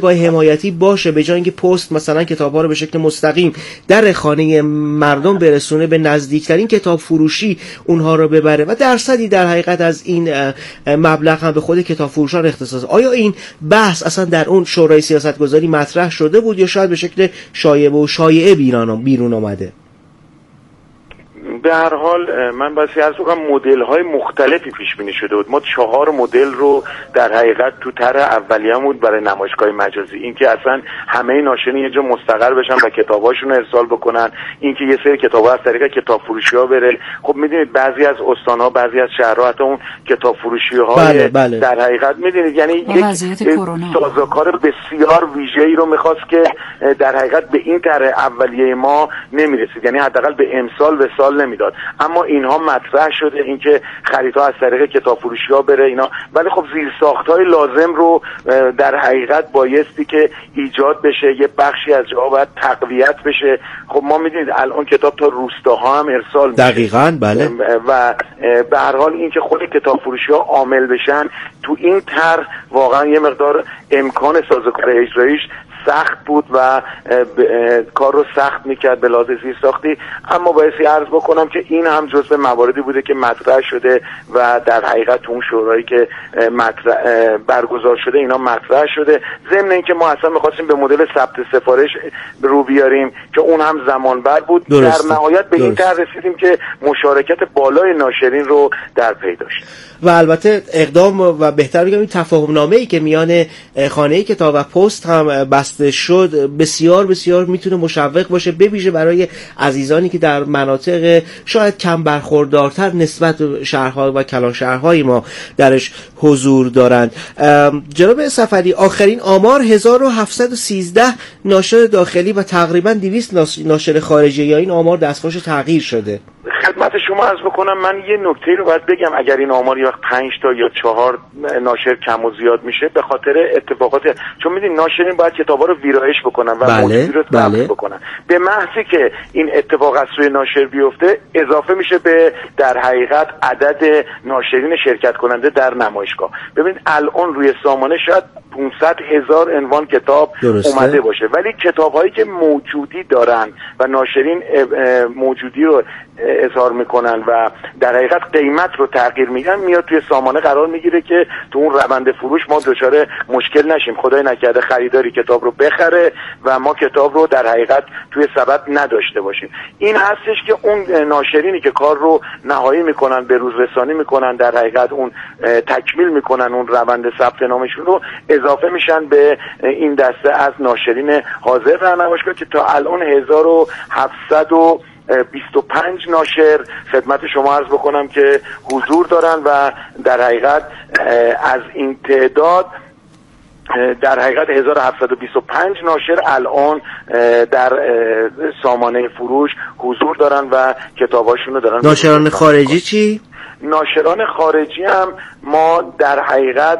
حمایتی باشه، به جای اینکه پست مثلا کتاب‌ها رو به شکل مستقیم در خانه مردم برسونه، به نزدیکترین کتاب فروشی اونها رو ببره و درصدی در حقیقت از این مبلغ هم به خود کتاب فروشان اختصاص. آیا این بحث اصلا در اون شورای سیاستگذاری مطرح شده بود یا شاید به شکل شایعه و شایعه بیرون آمده؟ به هر حال من باید عرض کنم مدل‌های مختلفی پیش بینی شده بود. ما 4 مدل رو در حقیقت تو طرح اولیه‌مون برای نمایشگاه مجازی، اینکه اصلا همه ناشرین یه جا مستقر بشن و کتاباشون رو ارسال بکنن، اینکه یه سری کتابا از طریق کتاب فروشی‌ها بره. خب می‌دونید بعضی از استان‌ها، بعضی از شهرها حتی اون کتاب فروشی‌های بله. در حقیقت می‌دونید یعنی یک سازوکار بسیار ویژه‌ای رو می‌خواست که در حقیقت به این طرح اولیه ما نمی‌رسید، یعنی حداقل به امسال به سال نمیداد. اما اینها مطرح شده، اینکه خریدها از طریق کتاب فروشی‌ها بره اینا، ولی خب زیرساخت‌های لازم رو در حقیقت بایستی که ایجاد بشه، یه بخشی از جاها باید تقویت بشه. خب ما می‌دونید الان کتاب تا روستاها هم ارسال میشه. دقیقاً بله. و به هر حال اینکه خود کتاب فروشی‌ها عامل بشن تو این طرح واقعا یه مقدار امکان سازوکار اجراییش سخت بود و کار رو سخت میکرد به لحاظ زیرساختی. اما بایستی عرض بکنم که این هم جزو مواردی بوده که مطرح شده و در حقیقت اون شورایی که برگزار شده اینا مطرح شده. ضمن اینکه ما اصلا می‌خواستیم به مدل ثبت سفارش رو بیاریم که اون هم زمانبر بود. در نهایت به این طرح رسیدیم که مشارکت بالای ناشرین رو در پی داشت و البته اقدام و بهتر بگم این تفاهم نامه‌ای که میان خانه کتاب و پست هم بسته شد بسیار بسیار میتونه مشوق باشه، به ویژه برای عزیزانی که در مناطق شاید کم برخوردارتر نسبت به شهرها و کلان شهرهای ما درش حضور دارند. جناب صفری، آخرین آمار 1713 ناشر داخلی و تقریبا 200 ناشر خارجی، یا این آمار دستخوش تغییر شده؟ خدمت شما عرض بکنم من یه نکته رو باید بگم. اگر این آمار یا 5 تا یا 4 ناشر کم و زیاد میشه به خاطر اتفاقات، چون میدین ناشرین باید کتابا رو ویرایش بکنن و موجودی رو ثبت بکنن. به محضی که این اتفاق از سوی ناشر بیفته اضافه میشه به در حقیقت عدد ناشرین شرکت کننده در نمایشگاه. ببینید الان روی سامانه شاید 500,000 عنوان کتاب اومده باشه، ولی کتاب‌هایی که موجودی دارن و ناشرین موجودی رو اظهار میکنن و در حقیقت قیمت رو تغییر میدن، میاد توی سامانه قرار میگیره که تو اون روند فروش ما دچار مشکل نشیم، خدای نکرده خریداری کتاب رو بخره و ما کتاب رو در حقیقت توی سبد نداشته باشیم. این هستش که اون ناشرینی که کار رو نهایی میکنن، به روز رسانی میکنن، در حقیقت اون تکمیل میکنن اون روند ثبت نامشون رو، اضافه میشن به این دسته از ناشرین حاضر در نمایشگاه که تا الان 1725 ناشر خدمت شما عرض بکنم که حضور دارن و در حقیقت از این تعداد در حقیقت 1725 ناشر الان در سامانه فروش حضور دارن و کتاباشون رو دارن. ناشران خارجی چی؟ ناشران خارجی هم ما در حقیقت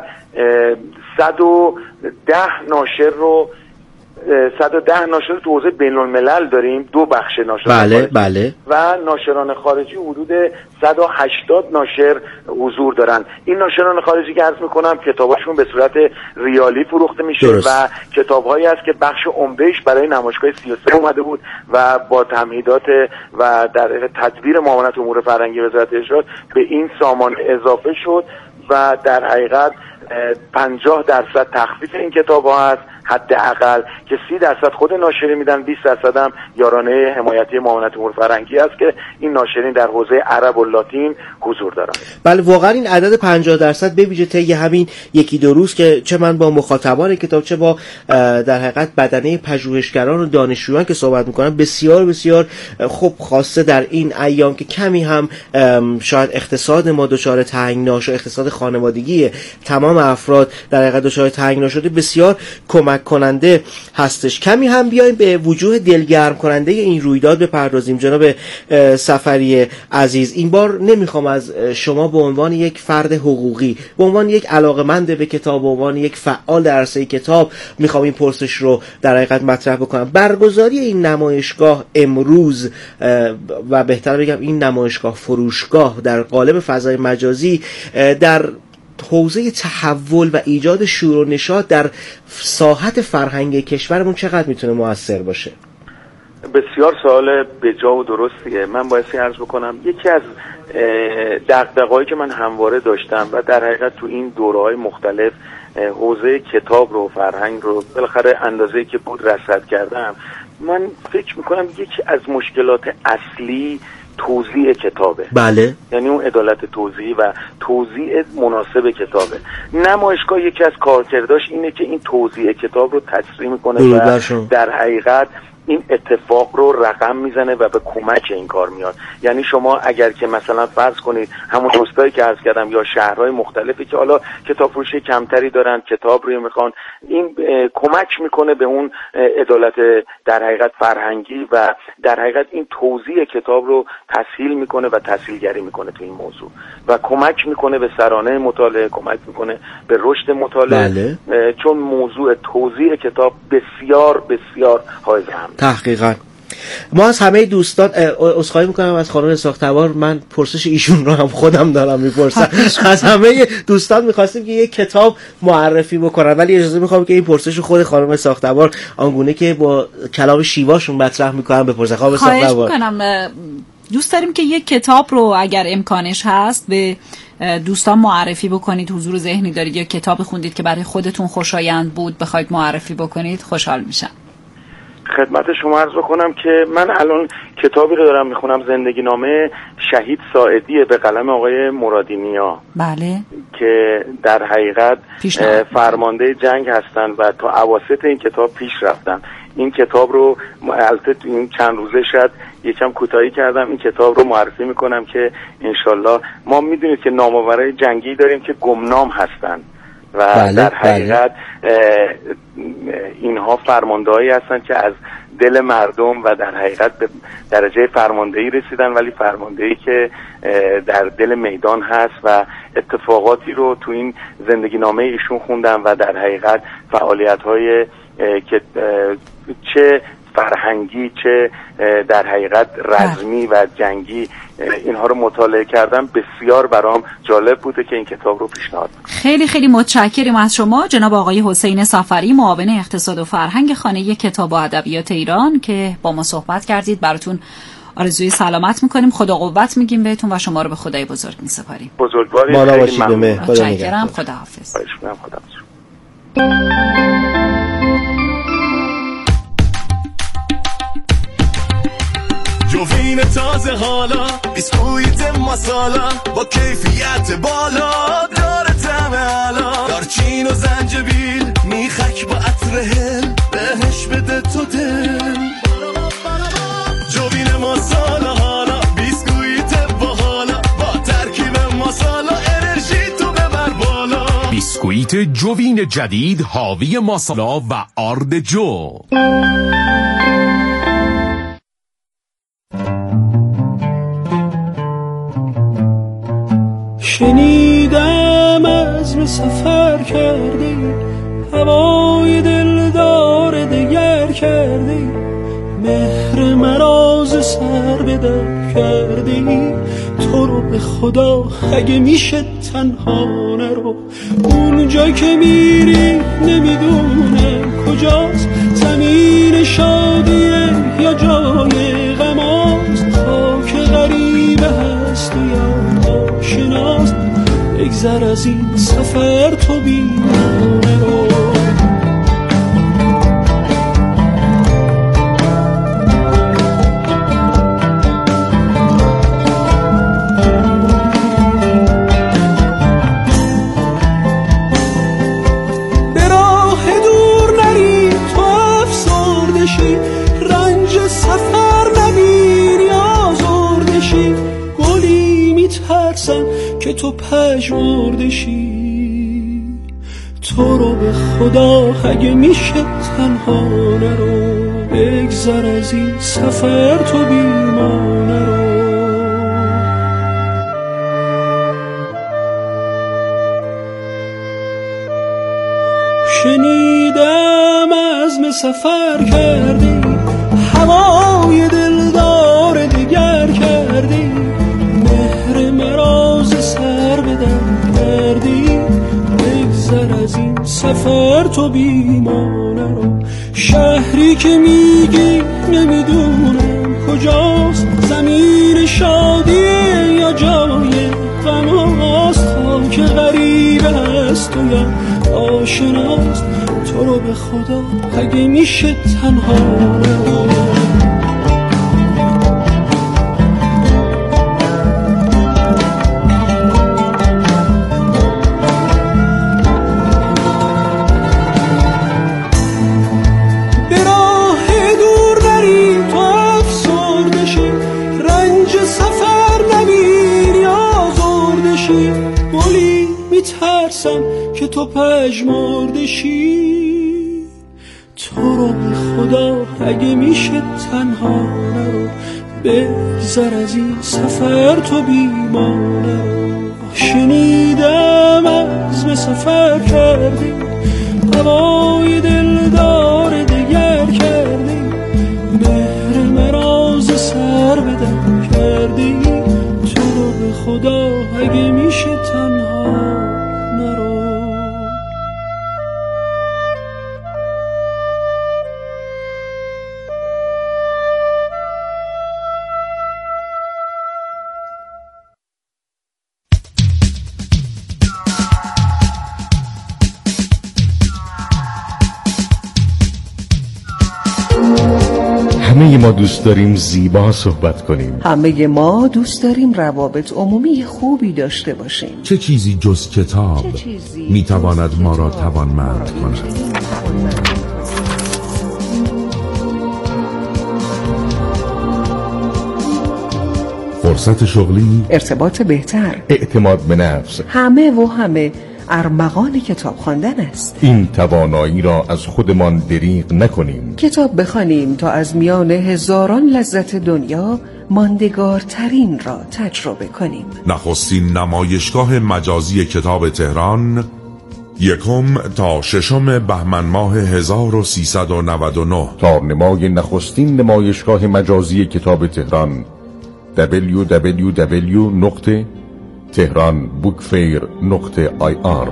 110 ناشر رو 110 ناشر تو حوزه بین الملل داریم، 2 بخش ناشران بله. و ناشران خارجی حدود 180 ناشر حضور دارن. این ناشران خارجی که عرض میکنم کتاباشون به صورت ریالی فروخته میشه و کتابهایی است که بخش عمدهش برای نمایشگاه 33 اومده بود و با تمهیدات و در تدبیر معاونت امور فرهنگی وزارت ارشاد به این سامان اضافه شد و در حقیقت 50% تخفیف این کتاب ها هست حداقل، که 30% خود ناشرین میدن، 20% هم یارانه حمایتی معاونت امور فرهنگی است که این ناشرین در حوزه عرب و لاتین حضور دارن. بله واقعا این عدد 50% به ویژه طی همین یکی دو روز که چه من با مخاطبان کتاب چه با در حقیقت بدنه پژوهشگران و دانشجویان که صحبت میکنن بسیار بسیار خوب، خواسته در این ایام که کمی هم شاید اقتصاد ما دچار تنگنا شده، اقتصاد خانوادگی تمام افراد در حقیقت دچار تنگنا شده، بسیار کمک کننده هستش. کمی هم بیایم به وجوه دلگرم کننده این رویداد بپردازیم. جناب صفری عزیز، این بار نمیخوام از شما به عنوان یک فرد حقوقی، به عنوان یک علاقه‌مند به کتاب، به عنوان یک فعال در عرصه کتاب میخوام این پرسش رو در حقیقت مطرح بکنم. برگزاری این نمایشگاه امروز و بهتر بگم این نمایشگاه فروشگاه در قالب فضای مجازی در حوزه تحول و ایجاد شور و نشاط در ساحت فرهنگی کشورمون چقدر میتونه مؤثر باشه؟ بسیار سوال بجا و درستیه. من بایستی عرض بکنم یکی از دغدغه‌هایی که من همواره داشتم و در حقیقت تو این دوره‌های مختلف حوزه کتاب رو، فرهنگ رو بالاخره اندازه‌ای که بود رصد کردم، من فکر میکنم یکی از مشکلات اصلی توزیع کتابه. بله. یعنی اون عدالت توزیعی و توزیع مناسب کتابه. نمایشگاه یکی از کارکرداش اینه که این توزیع کتاب رو تسریع میکنه و در حقیقت این اتفاق رو رقم میزنه و به کمک این کار میاد. یعنی شما اگر که مثلا فرض کنید همون دوستایی که عرض کردم یا شهرهای مختلفی که حالا کتاب فروشی کمتری دارن، کتاب رو میخوان، این کمک میکنه به اون عدالت در حقیقت فرهنگی و در حقیقت این توزیع کتاب رو تسهیل میکنه و تسهیلگری میکنه تو این موضوع و کمک میکنه به سرانه مطالعه، کمک میکنه به رشد مطالعه. بله. چون موضوع توزیع کتاب بسیار بسیار حائز اهمیت. تحقیقا ما از همه دوستان عذرخواهی میکنم از خانم ساختوار، من پرسش ایشون رو هم خودم دارم میپرسم. از همه دوستان میخواستیم که یک کتاب معرفی بکنن، ولی اجازه میخوام که این پرسش خود خانم ساختوار آنگونه که با کلام شیواشون مطرح میکنن بپرسن. خانم ساختوار، خواهش میکنم. دوست داریم که یک کتاب رو اگر امکانش هست به دوستان معرفی بکنید. حضور ذهنی دارید یا کتاب خوندید که برای خودتون خوشایند بود بخواید معرفی بکنید، خوشحال میشم. خدمت شما عرض بکنم که من الان کتابی رو دارم میخونم، زندگی نامه شهید ساعدیه به قلم آقای مرادینیا. بله. که در حقیقت فرمانده جنگ هستن و تا اواسط این کتاب پیش رفتن. این کتاب رو البته تو این چند روزه شد یکم کوتاهی کردم، این کتاب رو معرفی میکنم که انشالله ما میدونید که نامآورای جنگی داریم که گمنام هستن و بله، در حقیقت اینها فرماندهایی هستن که از دل مردم و در حقیقت به درجه فرماندهی رسیدن، ولی فرماندهی که در دل میدان هست و اتفاقاتی رو تو این زندگی نامه ایشون خوندم و در حقیقت فعالیت‌های که چه فرهنگی چه در حقیقت رزمی و جنگی اینها رو مطالعه کردم. بسیار برام جالب بوده که این کتاب رو پیشنهاد کنم. خیلی خیلی متشکرم از شما جناب آقای حسین صفری، معاون اقتصاد و فرهنگ خانه کتاب و ادبیات ایران که با ما صحبت کردید. براتون آرزوی سلامت میکنیم، خدا قوت میگیم بهتون و شما رو به خدای بزرگ میسپاریم. بزرگواری. خیلی ممنون. متشکرم. خداحافظ. جوین تازه حالا بیسکویت مسالا با کیفیت بالا داره طعم علا، دارچین و زنجبیل میخک با عطر هل بهش بده تو دل. جوین مسالا حالا بیسکویت باحالا با ترکیب مسالا انرژی تو ببر بالا. بیسکویت جوین جدید حاوی مسالا و آرد جو. شنیدم عزم سفر کردی، هوای دلدار دگر کردی، مهر مراز سر به در کردی. تو رو به خدا اگه میشه تنها نرو، اونجا که میری نمیدونم کجاست، زمین شادیه یا جای غماست، خاک غریبه هست و یا آشناست. بگذر از این سفر تو بیمانه رو. به راه دور نری تو افسرده شی، رنج سفر نبینی آزرده شی. گلی میترسم که تو پژمرده شی. تو رو به خدا اگه میشه تنها نرو، بگذر از این سفر تو بیمانه رو. شنیدم عزم سفر کردی، هوای دلدار دگر کردی، مهر مراز سر به در کردی. سفر تو بیمانه رو. شهری که میگی نمیدونم کجاست، زمین شادیه یا جای غماست، خاک غریب هست و یا آشناست. تو رو به خدا اگه میشه تنها نرو. که تو پژمردشی، تو رو به خدا اگه میشه تنها نرو. بگذر از این سفر تو بیمانه رو. شنیدم از به سفر کردی، هوای دلدار دگر کردی، مهر مراز سر بدم کردی. تو رو به خدا اگه میشه تنها نرو. همه ما دوست داریم زیبا صحبت کنیم. همه ما دوست داریم روابط عمومی خوبی داشته باشیم. چه چیزی جز کتاب میتواند ما را توانمند کند؟ فرصت شغلی، ارتباط بهتر، اعتماد به نفس، همه ارمغان کتاب خواندن است. این توانایی را از خودمان دریغ نکنیم. کتاب بخوانیم تا از میان هزاران لذت دنیا ماندگارترین را تجربه کنیم. نخستین نمایشگاه مجازی کتاب تهران، 1 تا 6 بهمن ماه 1399. تارنمای نخستین نمایشگاه مجازی کتاب تهران www.tehranbookfair.ir.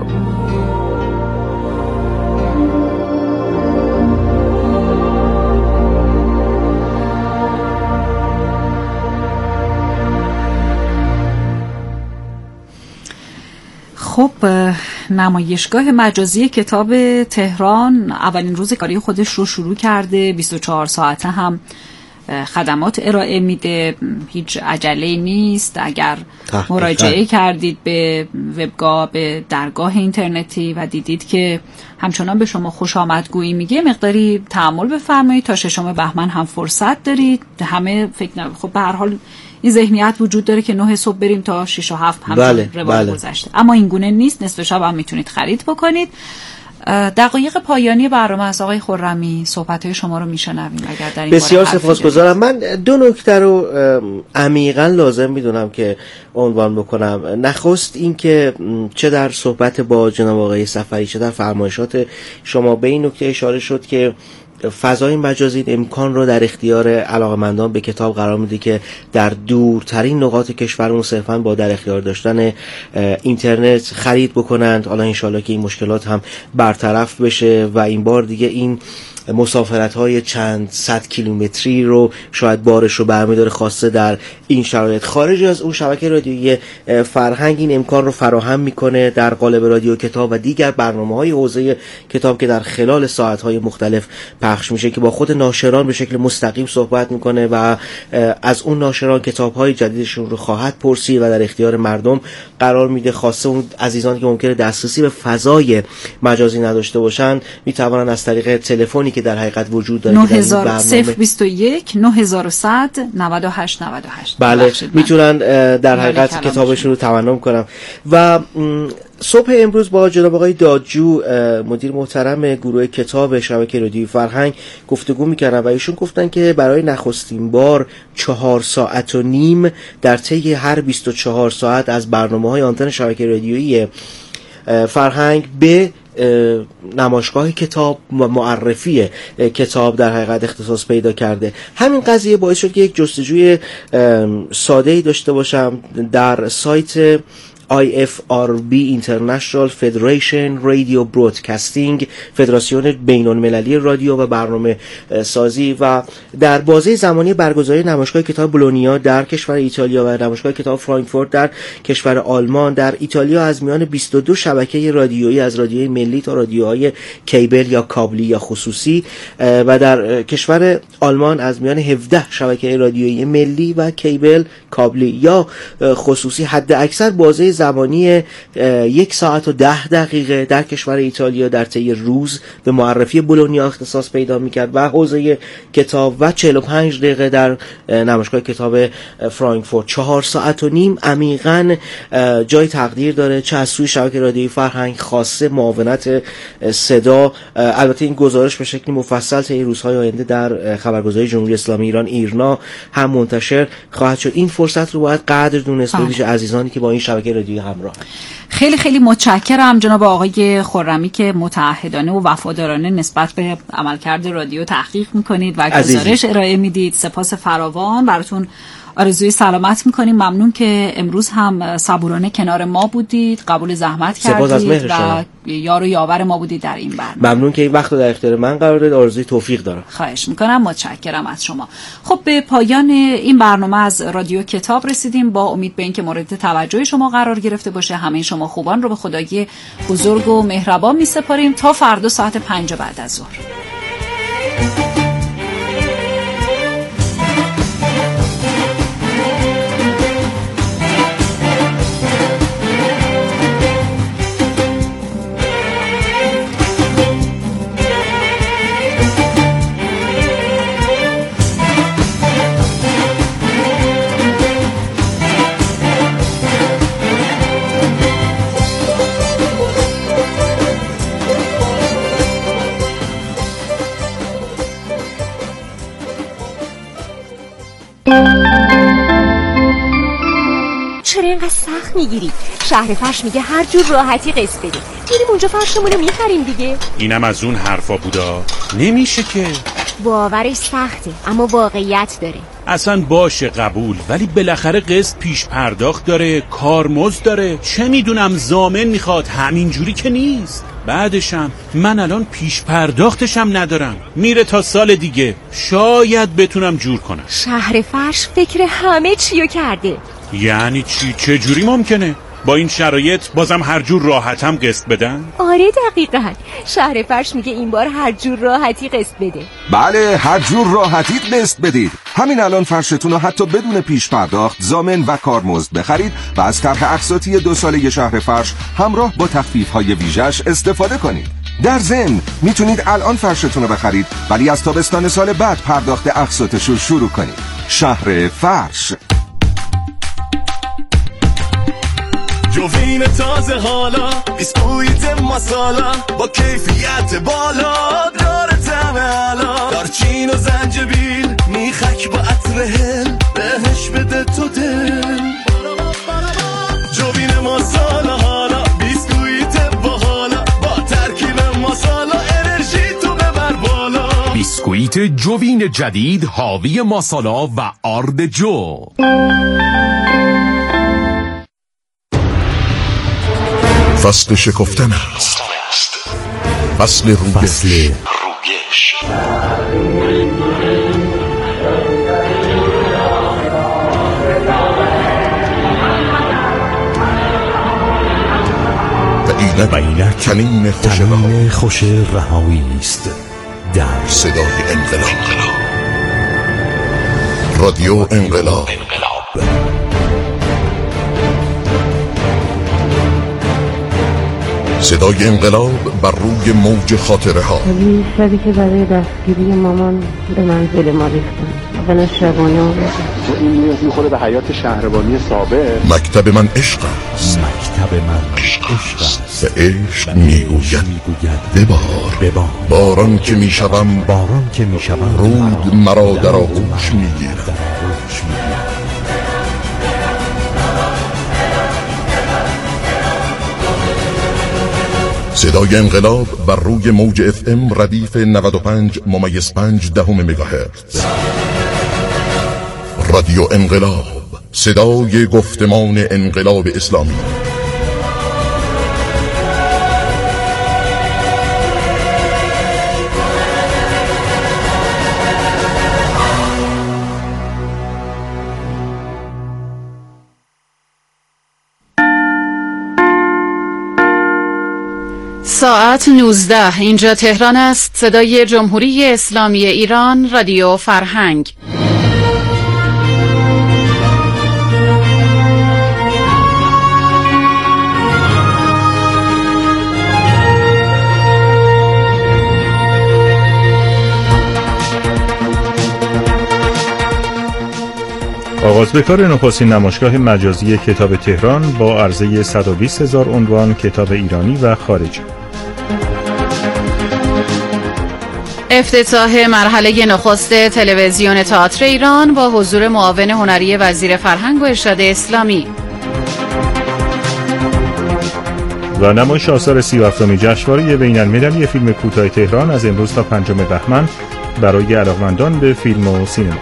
خب نمایشگاه مجازی کتاب تهران اولین روز کاری خودش رو شروع کرده. 24 ساعته هم خدمات ارائه میده، هیچ عجله نیست. اگر مراجعه کردید به وبگاه، به درگاه اینترنتی و دیدید که همچنان به شما خوش آمدگویی میگه، مقداری تأمل بفرمایید. تا 6 بهمن هم فرصت دارید. همه خب به هر حال این ذهنیت وجود داره که 9 صبح بریم تا 6 و 7 هم روال گذشته، اما این گونه نیست. نصف شب هم میتونید خرید بکنید. دقایق پایانی برنامه از آقای خرمی صحبت‌های شما رو میشنویم. اگر در این بسیار سپاسگزارم. من 2 نکته رو عمیقاً لازم میدونم که عنوان بکنم. نخست این که چه در صحبت با جناب آقای صفری چه در فرمایشات شما به این نکته اشاره شد که فضای مجازی امکان رو در اختیار علاقمندان به کتاب قرار میده که در دورترین نقاط کشورمون صرفاً با در اختیار داشتن اینترنت خرید بکنند. حالا انشالله که این مشکلات هم برطرف بشه و این بار دیگه این مسافرت‌های چند صد کیلومتری رو شاید بارش رو برمی‌داره، خاصه در این شرایط. خارج از اون شبکه رادیویی فرهنگ این امکان رو فراهم میکنه در قالب رادیو کتاب و دیگر برنامه‌های حوزه کتاب که در خلال ساعت‌های مختلف پخش میشه که با خود ناشران به شکل مستقیم صحبت میکنه و از اون ناشران کتاب‌های جدیدشون رو خواهد پرسید و در اختیار مردم قرار میده. خاصه اون عزیزانی که ممکنه دسترسی به فضای مجازی نداشته باشن میتوانن از طریق تلفنی که در حقیقت وجود داره 9021 9100 9898 بله میتونن در حقیقت کتابشون رو تمنا کنم. و صبح امروز با جناب آقای دادجو مدیر محترم گروه کتاب شبکه رادیویی فرهنگ گفتگو میکردن و ایشون گفتن که برای نخستین بار 4 ساعت و نیم در طی هر 24 ساعت از برنامه‌های آنتن شبکه رادیویی فرهنگ به نمایشگاه کتاب و معرفی کتاب در حقیقت اختصاص پیدا کرده. همین قضیه باعث شد که یک جستجوی ساده‌ای داشته باشم در سایت IFRB International Federation Radio Broadcasting، فدراسیون بین‌المللی رادیو و برنامه سازی. و در بازه زمانی برگزاری نمایشگاه کتاب بولونیا در کشور ایتالیا و نمایشگاه کتاب فرانکفورت در کشور آلمان، در ایتالیا از میان 22 شبکه رادیویی از رادیوی ملی تا رادیوهای کیبل یا کابلی یا خصوصی و در کشور آلمان از میان 17 شبکه رادیویی ملی و کیبل، کابلی یا خصوصی. حد اکثر بازه زمانی 1 ساعت و 10 دقیقه در کشور ایتالیا در طی روز به معرفی بولونیا اختصاص پیدا می‌کرد و حوزه کتاب و 45 دقیقه در نمایشگاه کتاب فرانکفورت. 4 ساعت و نیم عمیقاً جای تقدیر داره، چه از سوی شبکه رادیویی فرهنگ خاصه معاونت صدا. البته این گزارش به شکلی مفصل طی روزهای آینده در خبرگزاری جمهوری اسلامی ایران ایرنا هم منتشر خواهد شد. این فرصت رو باید قدر دونست به عزیزانی که با این شبکه رادیویی همراه. خیلی خیلی متشکرم جناب آقای خرمی که متعهدانه و وفادارانه نسبت به عملکرد رادیو تحقیق میکنید و گزارش ارائه میدید. سپاس فراوان، براتون آرزوی سلامت میکنیم. ممنون که امروز هم صبورانه کنار ما بودید، قبول زحمت کردید و یار و یاور ما بودید در این برنامه. ممنون که این وقت رو در اختیار من قرار دادید. آرزوی توفیق دارم. خواهش میکنم، متشکرم از شما. خب به پایان این برنامه از رادیو کتاب رسیدیم، با امید به اینکه مورد توجه شما قرار گرفته باشه. همه شما خوبان رو به خدای بزرگ و مهربان میسپاریم تا فردا ساعت 5 بعد از ظهر. چرا اینقدر سخت میگیری؟ شهر فرش میگه هر جور راحتی قسط بدیم. میریم اونجا فرشمونو میخریم دیگه. اینم از اون حرفا بودا. نمیشه که. باورش سخته اما واقعیت داره. اصلا باشه قبول، ولی بالاخره قسط پیش پرداخت داره، کارمزد داره. چه میدونم ضامن میخواد، همینجوری که نیست. بعدشم من الان پیش پرداختشم ندارم، میره تا سال دیگه. شاید بتونم جور کنم. شهر فرش فکر همه چیو کرده. یعنی چی؟ چه جوری ممکنه؟ با این شرایط بازم هر جور راحتم قسط بدن؟ آره دقیقاً. شهر فرش میگه این بار هر جور راحتی قسط بده. بله، هر جور راحتی قسط بدید. همین الان فرشتون رو حتی بدون پیش پرداخت ضامن و کارمزد بخرید و از طرح اقساطی 2 ساله شهر فرش همراه با تخفیف‌های ویژه‌اش استفاده کنید. در ضمن میتونید الان فرشتون رو بخرید ولی از تابستان سال بعد پرداخت اقساطش رو شروع کنید. شهر فرش. جوین تازه حالا، بیسکویت مسالا با کیفیت بالا، داره طعم علا، دارچین و زنجبیل میخک با عطر هل، بهش بده تو دل. جوین مسالا حالا، بیسکویت باحالا با ترکیب مسالا، انرژی تو ببر بالا. بیسکویت جوین جدید حاوی مسالا و آرد جو. فصل شکفتن است، فصل رویش. و اینک کلین خوش رهایی است در صدای انقلاب. رادیو انقلاب. صدای انقلاب بر روی موج خاطره ها. ولی شبی که برای دستگیری مامان به منزل ما ریختن، اولا شبانه آمدن. این نیاز میخوره به حیات شهربانی سابق. مکتب من عشق است. مکتب من عشق است. به عشق میگوید ببار. باران که میشوم رود مرا در آغوش میگیرد. صدای انقلاب بر روی موج FM ردیف 95.5 مگاهرتز. رادیو انقلاب، صدای گفتمان انقلاب اسلامی. ساعت 19 اینجا تهران است. صدای جمهوری اسلامی ایران، رادیو فرهنگ. آغاز به کار نخستین نمایشگاه مجازی کتاب تهران با عرضه 120,000 عنوان کتاب ایرانی و خارجی. افتتاح مرحله نخست تلویزیون تئاتر ایران با حضور معاون هنری وزیر فرهنگ و ارشاد اسلامی. و نمایش آثار 37 جشنواره بین‌المللی فیلم کوتاه تهران از امروز تا 5 بهمن برای علاقه‌مندان به فیلم و سینما.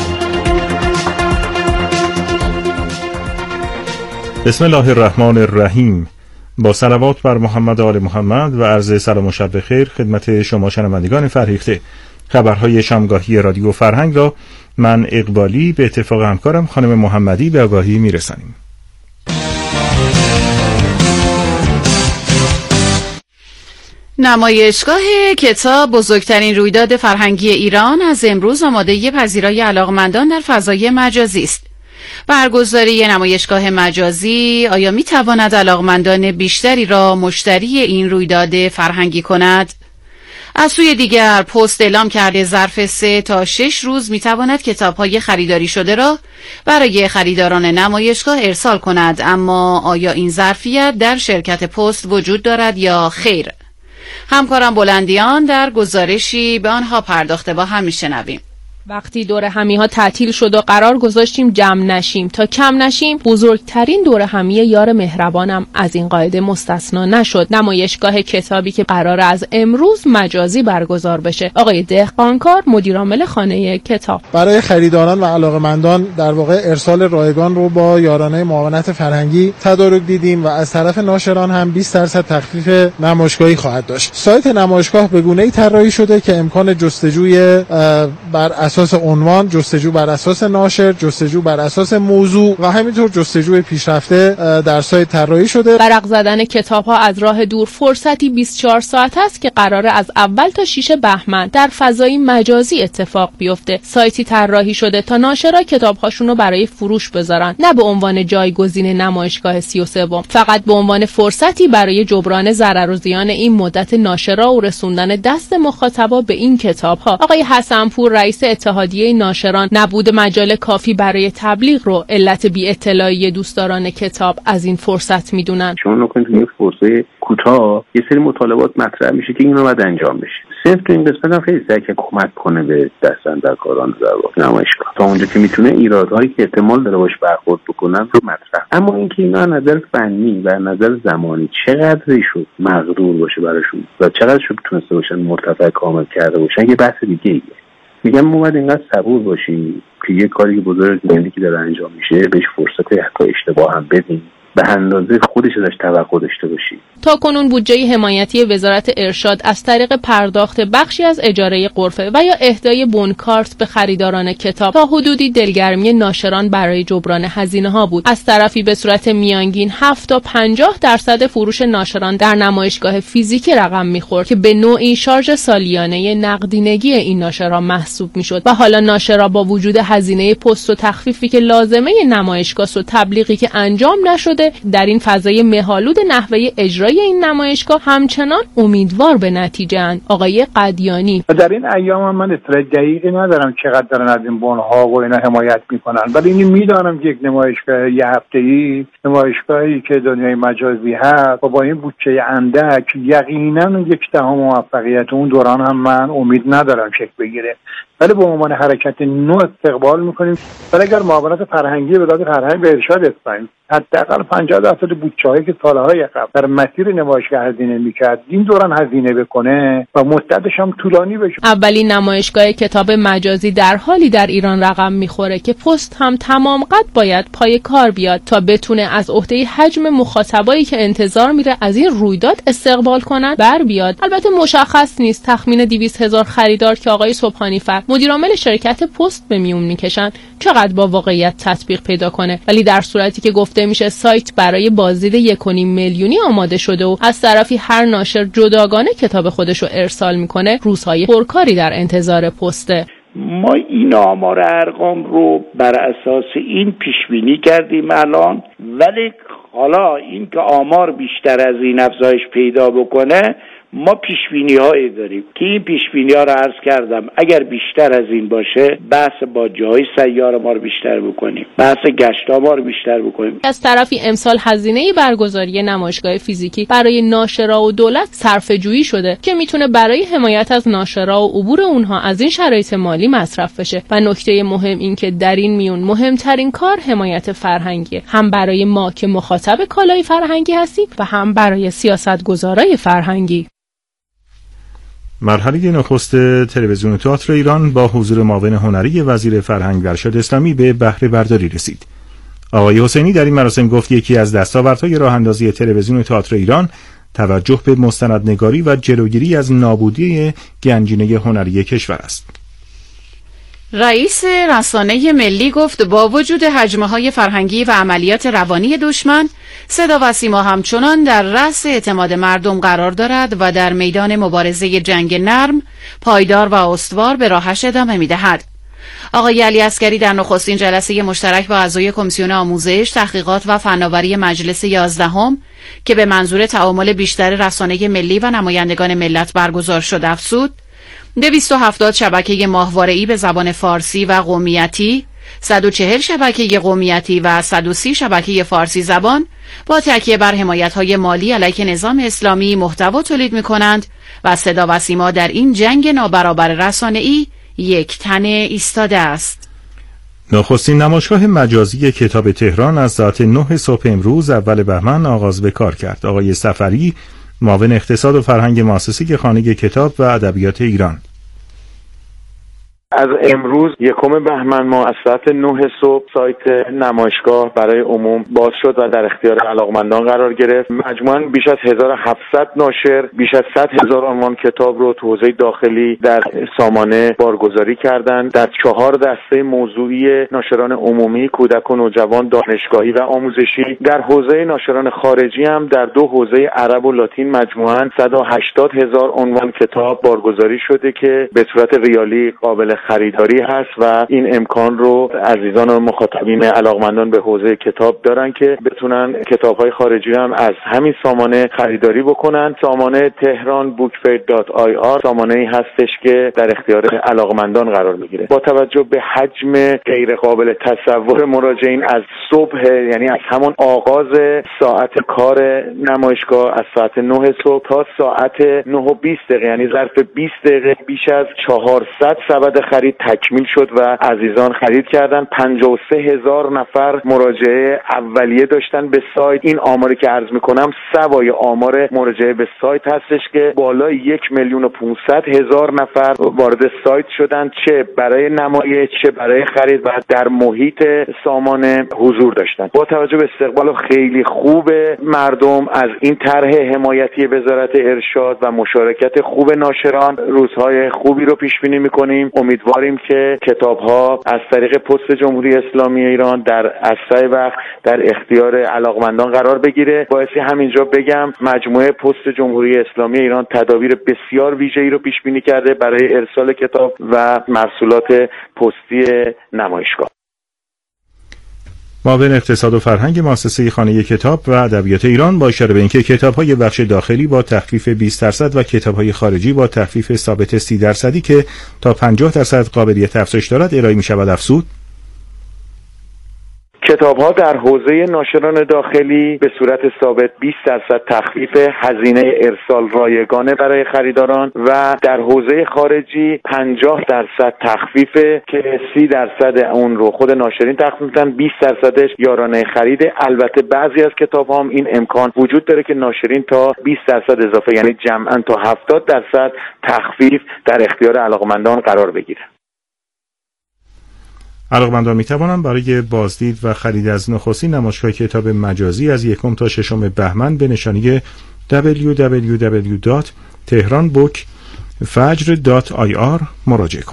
بسم الله الرحمن الرحیم. با صلوات بر محمد و آل محمد و عرض سلام و شب بخیر خدمت شما شنوندگان فرهیخته. خبرهای شامگاهی رادیو فرهنگ را من اقبالی به اتفاق همکارم خانم محمدی به آگاهی میرسانیم. نمایشگاه کتاب، بزرگترین رویداد فرهنگی ایران، از امروز آماده پذیرای علاقه‌مندان در فضای مجازی است. برگزاری نمایشگاه مجازی آیا می تواند علاقمندان بیشتری را مشتری این رویداد فرهنگی کند؟ از سوی دیگر پست اعلام کرده ظرف 3 تا 6 روز می تواند کتاب‌های خریداری شده را برای خریداران نمایشگاه ارسال کند، اما آیا این ظرفیت در شرکت پست وجود دارد یا خیر؟ همکارم بلندیان در گزارشی به آنها پرداخته، با هم میشنویم. وقتی دور همی‌ها تعطیل شد و قرار گذاشتیم جمع نشیم تا کم نشیم، بزرگترین دور همی یار مهربانم از این قاعده مستثنا نشد. نمایشگاه کتابی که قرار از امروز مجازی برگزار بشه. آقای دهقانکار، مدیرعامل خانه کتاب، برای خریداران و علاقه‌مندان در واقع ارسال رایگان رو با یارانه معاونت فرهنگی تدارک دیدیم و از طرف ناشران هم 20% تخفیف نمایشگاهی خواهد داشت. سایت نمایشگاه به گونه‌ای طراحی شده که امکان جستجوی بر اساس عنوان، جستجو بر اساس ناشر، جستجو بر اساس موضوع و همینطور جستجوی پیشرفته در سایت طراحی شده. ورق زدن کتاب‌ها از راه دور فرصتی 24 ساعت است که قراره از اول تا 6 بهمن در فضای مجازی اتفاق بیفته. سایتی طراحی شده تا ناشرا کتاب‌هاشون رو برای فروش بذارن، نه به عنوان جایگزین نمایشگاه 33، فقط به عنوان فرصتی برای جبران ضرر و زیان این مدت ناشرا و رسوندن دست مخاطبا به این کتاب‌ها. آقای حسنپور، رئیس اتحادیه ناشران، نبود مجال کافی برای تبلیغ رو علت بی اطلاعی دوستداران کتاب از این فرصت میدونن. شما نکنید تو این فرصه کوتاه یه سری مطالبات مطرح میشه که این رو باید انجام بشه. صرف تو این قسمت هم خیلی سعی کمک کنه به دستاندرکاران در واقع نمایشگاه تا اونجا که میتونه ایرادهایی که احتمال داره باش برخورد بکنن رو مطرح. اما اینکه اینا از نظر فنی و از نظر زمانی چقدر شد مقدور باشه براشون و چقدر شد تونسته باشن مرتفع کامل کرده باشن یه بحث دیگه ایه. میگم ما باید اینقدر صبور باشیم که یه کاری بزرگ زندگی که داره انجام میشه بهش فرصت حتی اشتباه هم بدیم، به اندازه خودش ازش توقع داشته باشیم. تا کنون بودجه حمایتی وزارت ارشاد از طریق پرداخت بخشی از اجاره غرفه و یا اهدای بونکارت به خریداران کتاب تا حدودی دلگرمی ناشران برای جبران هزینه‌ها بود. از طرفی به صورت میانگین 7 تا 50% فروش ناشران در نمایشگاه فیزیکی رقم می‌خورد که به نوعی شارژ سالیانه نقدینگی این ناشران محسوب می‌شد و حالا ناشرا با وجود هزینه پست و تخفیفی که لازمه نمایشگاه و تبلیغی که انجام نشده در این فضای مه‌آلود نحوه اجرای این نمایشگاه همچنان امیدوار به نتیجه اند. آقای قدیانی: در این ایام من اطلاع دقیقی ندارم چقدر دارن از این بنها و اینا حمایت میکنن، ولی اینو میدانم که یک نمایشگاه یه هفته‌ای، نمایشگاهی که دنیای مجازی هست و با این بودجه اندک یقینا 1/10 موفقیت اون دوران هم من امید ندارم شکل بگیره، ولی به عنوان حرکت نو استقبال میکنیم. ولی اگر معاونت فرهنگی وزارت فرهنگ به ارشاد اسلامی حداقل 50% بودجه‌ای که سالهای قبل در مسیر نمایشگاه هزینه میکرد این دوران هزینه بکنه و مدتش هم طولانی بشه. اولین نمایشگاه کتاب مجازی در حالی در ایران رقم میخوره که پست هم تمام قد باید پای کار بیاد تا بتونه از عهده حجم مخاطبایی که انتظار میره از این رویداد استقبال کنن بر بیاد. البته مشخص نیست تخمین 200,000 خریدار که آقای سبحانی فر مدیرعامل شرکت پست به میون میکشن چقدر با واقعیت تطبیق پیدا کنه، ولی در صورتی که گفته گفته میشه سایت برای بازدید 1.5 میلیونی آماده شده و از طرفی هر ناشر جداگانه کتاب خودش رو ارسال میکنه، روزهای پرکاری در انتظار پسته. ما این آمار ارقام رو بر اساس این پیش بینی کردیم الان، ولی حالا این که آمار بیشتر از این افزایش پیدا بکنه ما پیشبینی هایی داریم که این پیشبینی ها رو عرض کردم اگر بیشتر از این باشه بحث با جای سیار ما رو بیشتر بکنیم، بحث گشت ها ما رو بیشتر بکنیم. از طرفی امسال هزینه برگزاری نمایشگاه فیزیکی برای ناشرا و دولت صرفه‌جویی شده که میتونه برای حمایت از ناشرا و عبور اونها از این شرایط مالی مصرف بشه و نکته مهم این که در این میون مهمترین کار حمایت فرهنگی، هم برای ما که مخاطب کالای فرهنگی هستیم و هم برای سیاستگزارای فرهنگی. مرحله نخست تلویزیون و تئاتر ایران با حضور معاون هنری وزیر فرهنگ و ارشاد اسلامی به بهره برداری رسید. آقای حسینی در این مراسم گفت یکی از دستاوردهای راه اندازی تلویزیون و تئاتر ایران توجه به مستندنگاری و جلوگیری از نابودی گنجینه هنری کشور است. رئیس رسانه ملی گفت با وجود هجمه‌های فرهنگی و عملیات روانی دشمن، صدا و سیما همچنان در رأس اعتماد مردم قرار دارد و در میدان مبارزه جنگ نرم، پایدار و استوار به راهش ادامه می‌دهد. آقای علی عسگری در نخستین جلسه مشترک با اعضای کمیسیون آموزش، تحقیقات و فناوری مجلس 11 که به منظور تعامل بیشتر رسانه ملی و نمایندگان ملت برگزار شد افزود 270 شبکه ماهواره‌ای به زبان فارسی و قومیتی، 140 شبکه قومیتی و 130 شبکه فارسی زبان با تکیه بر حمایت‌های مالی علیه نظام اسلامی محتوا تولید می‌کنند و صدا و سیما در این جنگ نابرابر رسانه‌ای یک تنه ایستاده است. نخستین نمایشگاه مجازی کتاب تهران از ساعت 9 صبح امروز اول بهمن آغاز به کار کرد. آقای سفری، معاون اقتصاد و فرهنگ مؤسسه خانه کتاب و ادبیات ایران: از امروز 1 بهمن ما از ساعت 9 صبح سایت نمایشگاه برای عموم باز شد و در اختیار علاقمندان قرار گرفت. مجموعاً بیش از 1700 ناشر بیش از 100,000 عنوان کتاب رو تو حوزه داخلی در سامانه بارگذاری کردند. در 4 دسته موضوعی ناشران عمومی، کودک و نوجوان، دانشگاهی و آموزشی، در حوزه ناشران خارجی هم در 2 حوزه عرب و لاتین مجموعاً 180,000 عنوان کتاب بارگذاری شده که به صورت ریالی قابل خریداری هست و این امکان رو عزیزان و مخاطبین علاقمندان به حوزه کتاب دارن که بتونن کتاب‌های خارجی هم از همین سامانه خریداری بکنن. سامانه تهران bookfair.ir سامانه‌ای هستش که در اختیار علاقمندان قرار میگیره. با توجه به حجم غیر قابل تصور مراجعین از صبح، یعنی از همون آغاز ساعت کار نمایشگاه از ساعت 9 صبح تا ساعت 9:20 یعنی ظرف 20 دقیقه بیش از 400 سبد خرید تکمیل شد و عزیزان خرید کردن. 53,000 نفر مراجعه اولیه داشتن به سایت. این آماری که عرض میکنم سوای آمار مراجعه به سایت هستش که بالای 1,500,000 نفر وارد سایت شدن، چه برای نمایش چه برای خرید و در محیط سامانه حضور داشتن. با توجه به استقبال خیلی خوب مردم از این طرح حمایتی وزارت ارشاد و مشارکت خوب ناشران، روزهای خوبی رو پیش بینی میکنیم. امیدواریم که کتاب‌ها از طریق پست جمهوری اسلامی ایران در اسرع وقت در اختیار علاقمندان قرار بگیره. بایستی همینجا بگم مجموعه پست جمهوری اسلامی ایران تدابیر بسیار ویژه‌ای رو پیش بینی کرده برای ارسال کتاب و محصولات پستی نمایشگاه. معاون اقتصاد و فرهنگ مؤسسه خانه کتاب و ادبیات ایران با اشاره به اینکه کتاب‌های بخش داخلی با تخفیف 20% و کتاب‌های خارجی با تخفیف ثابت 30% که تا 50% قابلیت افزایش دارد ارائه می‌شود افزود: کتاب‌ها در حوزه ناشران داخلی به صورت ثابت 20% تخفیف هزینه ارسال رایگانه برای خریداران و در حوزه خارجی 50% تخفیف که 30% اون رو خود ناشرین تخفیف میدن، 20%ش یارانه خریده. البته بعضی از کتاب‌ها هم این امکان وجود داره که ناشرین تا 20% اضافه، یعنی جمعاً تا 70% تخفیف در اختیار علاقمندان قرار بگیره. علاقمندان می‌توانند برای بازدید و خرید از نخستین نمایشگاه کتاب مجازی از 1 تا 6 بهمن به نشانی www.tehranbookfajr.ir مراجعه کنند.